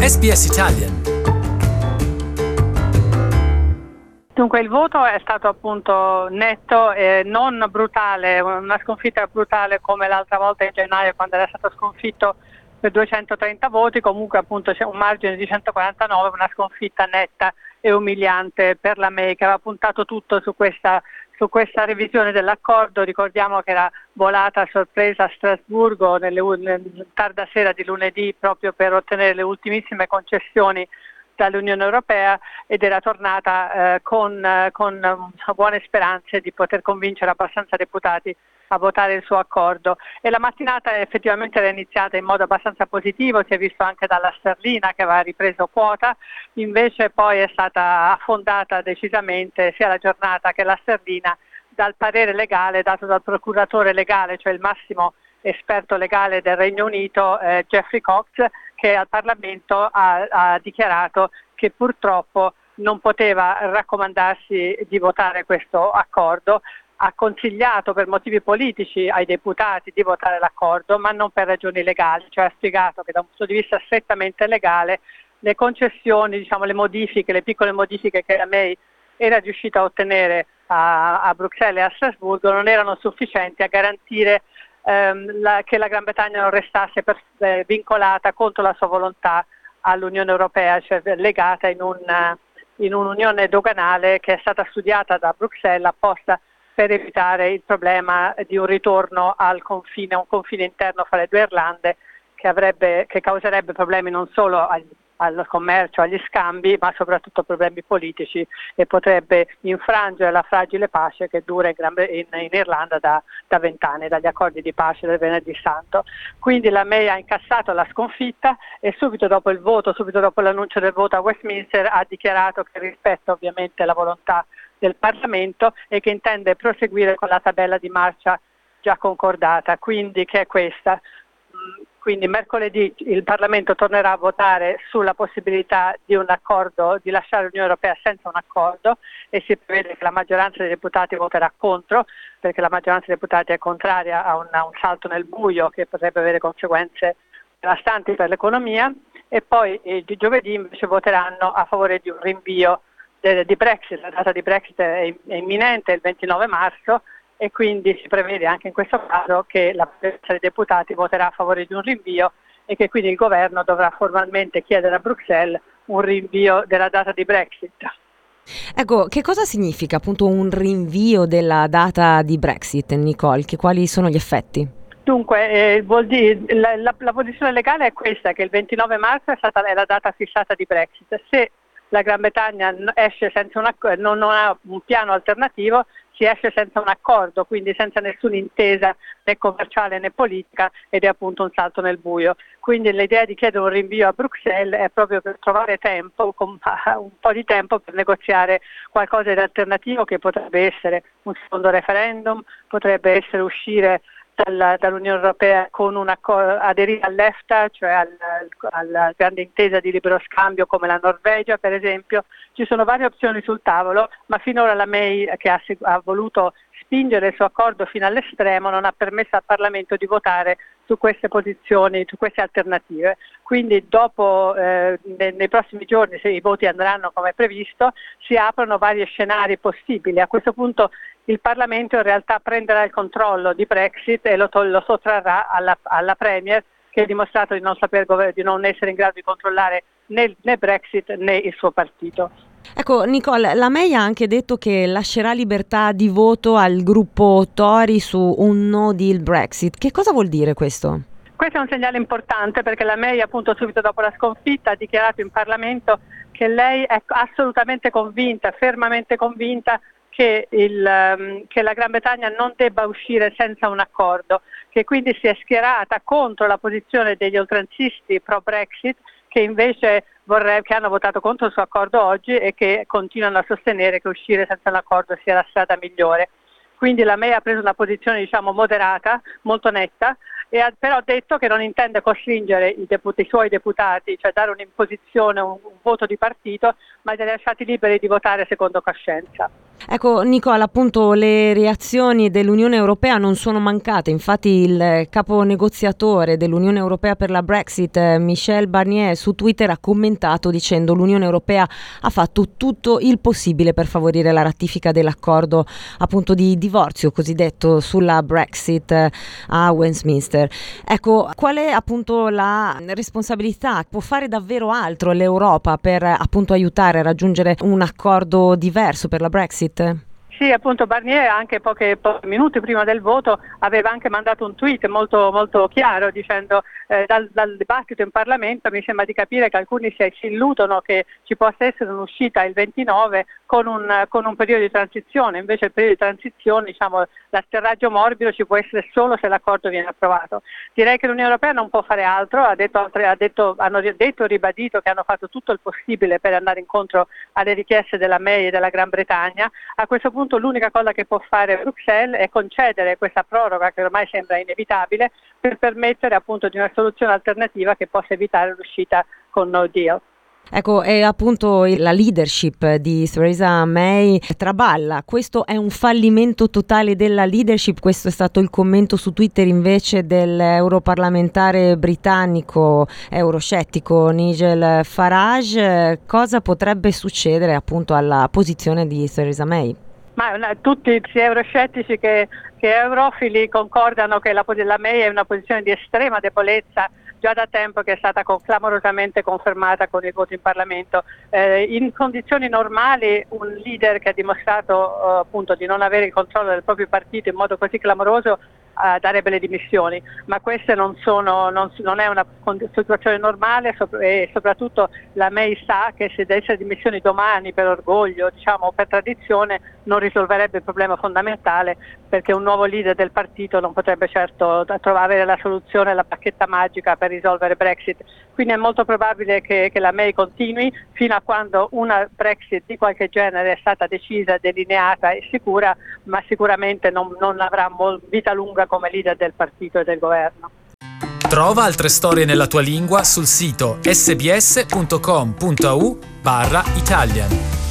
SBS Italian. Dunque il voto è stato appunto netto e non brutale, una sconfitta brutale come l'altra volta in gennaio quando era stato sconfitto per 230 voti, comunque appunto c'è un margine di 149, una sconfitta netta e umiliante per la May che aveva puntato tutto su questa revisione dell'accordo. Ricordiamo che era volata a sorpresa a Strasburgo nel tarda sera di lunedì proprio per ottenere le ultimissime concessioni dall'Unione Europea ed era tornata con buone speranze di poter convincere abbastanza deputati a votare il suo accordo, e la mattinata effettivamente era iniziata in modo abbastanza positivo, si è visto anche dalla sterlina che aveva ripreso quota, invece poi è stata affondata decisamente sia la giornata che la sterlina dal parere legale dato dal procuratore legale, cioè il massimo esperto legale del Regno Unito, Geoffrey Cox, che al Parlamento ha dichiarato che purtroppo non poteva raccomandarsi di votare questo accordo. Ha consigliato per motivi politici ai deputati di votare l'accordo, ma non per ragioni legali, cioè ha spiegato che da un punto di vista strettamente legale le concessioni, le modifiche, le piccole modifiche che la May era riuscita a ottenere a Bruxelles e a Strasburgo non erano sufficienti a garantire che la Gran Bretagna non restasse vincolata contro la sua volontà all'Unione Europea, cioè legata in un'unione doganale che è stata studiata da Bruxelles apposta per evitare il problema di un ritorno al confine, un confine interno fra le due Irlande che causerebbe problemi non solo al commercio, agli scambi, ma soprattutto problemi politici, e potrebbe infrangere la fragile pace che dura in Irlanda da 20 anni, dagli accordi di pace del Venerdì Santo. Quindi la May ha incassato la sconfitta e subito dopo il voto, subito dopo l'annuncio del voto a Westminster, ha dichiarato che rispetta ovviamente la volontà del Parlamento e che intende proseguire con la tabella di marcia già concordata, quindi che è questa. Quindi mercoledì il Parlamento tornerà a votare sulla possibilità di un accordo, di lasciare l'Unione Europea senza un accordo, e si prevede che la maggioranza dei deputati voterà contro, perché la maggioranza dei deputati è contraria a un salto nel buio che potrebbe avere conseguenze devastanti per l'economia, e poi di giovedì invece voteranno a favore di un rinvio di Brexit. La data di Brexit è imminente, il 29 marzo, e quindi si prevede anche in questo caso che la maggioranza dei deputati voterà a favore di un rinvio e che quindi il governo dovrà formalmente chiedere a Bruxelles un rinvio della data di Brexit. Ecco, che cosa significa appunto un rinvio della data di Brexit, Nicole? Quali sono gli effetti? Dunque, vuol dire, la posizione legale è questa, che il 29 marzo è la data fissata di Brexit. Se la Gran Bretagna esce senza non ha un piano alternativo, si esce senza un accordo, quindi senza nessuna intesa né commerciale né politica, ed è appunto un salto nel buio. Quindi l'idea di chiedere un rinvio a Bruxelles è proprio per trovare tempo, un po' di tempo per negoziare qualcosa di alternativo, che potrebbe essere un secondo referendum, potrebbe essere uscire dall'Unione Europea con aderire all'EFTA, cioè alla grande intesa di libero scambio come la Norvegia per esempio. Ci sono varie opzioni sul tavolo, ma finora la May, che ha voluto spingere il suo accordo fino all'estremo, non ha permesso al Parlamento di votare su queste posizioni, su queste alternative. Quindi dopo, nei prossimi giorni, se i voti andranno come previsto, si aprono vari scenari possibili. A questo punto il Parlamento in realtà prenderà il controllo di Brexit e lo sottrarrà alla Premier, che ha dimostrato di non essere in grado di controllare né Brexit né il suo partito. Ecco, Nicole, la May ha anche detto che lascerà libertà di voto al gruppo Tory su un no deal Brexit. Che cosa vuol dire questo? Questo è un segnale importante, perché la May appunto subito dopo la sconfitta ha dichiarato in Parlamento che lei è assolutamente convinta, fermamente convinta che la Gran Bretagna non debba uscire senza un accordo, che quindi si è schierata contro la posizione degli oltranzisti pro-Brexit, che invece che hanno votato contro il suo accordo oggi e che continuano a sostenere che uscire senza un accordo sia la strada migliore. Quindi la May ha preso una posizione moderata, molto netta, e però ha detto che non intende costringere i suoi deputati, cioè dare un'imposizione, un voto di partito, ma li ha lasciati liberi di votare secondo coscienza. Ecco Nicola, appunto le reazioni dell'Unione Europea non sono mancate, infatti il capo negoziatore dell'Unione Europea per la Brexit, Michel Barnier, su Twitter ha commentato dicendo: l'Unione Europea ha fatto tutto il possibile per favorire la ratifica dell'accordo appunto di divorzio cosiddetto sulla Brexit a Westminster. Ecco, qual è appunto la responsabilità? Può fare davvero altro l'Europa per appunto aiutare a raggiungere un accordo diverso per la Brexit? Sì, appunto Barnier anche pochi minuti prima del voto aveva anche mandato un tweet molto, molto chiaro dicendo dal dibattito in Parlamento mi sembra di capire che alcuni si illudono che ci possa essere un'uscita il 29 con un periodo di transizione, invece il periodo di transizione, diciamo, l'atterraggio morbido ci può essere solo se l'accordo viene approvato. Direi che l'Unione Europea non può fare altro, hanno ribadito che hanno fatto tutto il possibile per andare incontro alle richieste della May e della Gran Bretagna. A questo punto l'unica cosa che può fare Bruxelles è concedere questa proroga che ormai sembra inevitabile per permettere appunto di una soluzione alternativa che possa evitare l'uscita con no deal. Ecco, e appunto la leadership di Theresa May traballa. Questo è un fallimento totale della leadership. Questo è stato il commento su Twitter invece dell'europarlamentare britannico euroscettico Nigel Farage. Cosa potrebbe succedere appunto alla posizione di Theresa May? Ma tutti sia euroscettici che eurofili concordano che la May è una posizione di estrema debolezza già da tempo, che è stata clamorosamente confermata con il voto in Parlamento. In condizioni normali un leader che ha dimostrato appunto di non avere il controllo del proprio partito in modo così clamoroso darebbe le dimissioni, ma queste non è una situazione normale e soprattutto la May sa che se desse dimissioni domani per orgoglio, diciamo, o per tradizione, non risolverebbe il problema fondamentale, perché un nuovo leader del partito non potrebbe certo avere la soluzione, la bacchetta magica per risolvere Brexit. Quindi è molto probabile che la May continui fino a quando una Brexit di qualche genere è stata decisa, delineata e sicura, ma sicuramente non avrà vita lunga come leader del partito e del governo. Trova altre storie nella tua lingua sul sito sbs.com.au/Italian.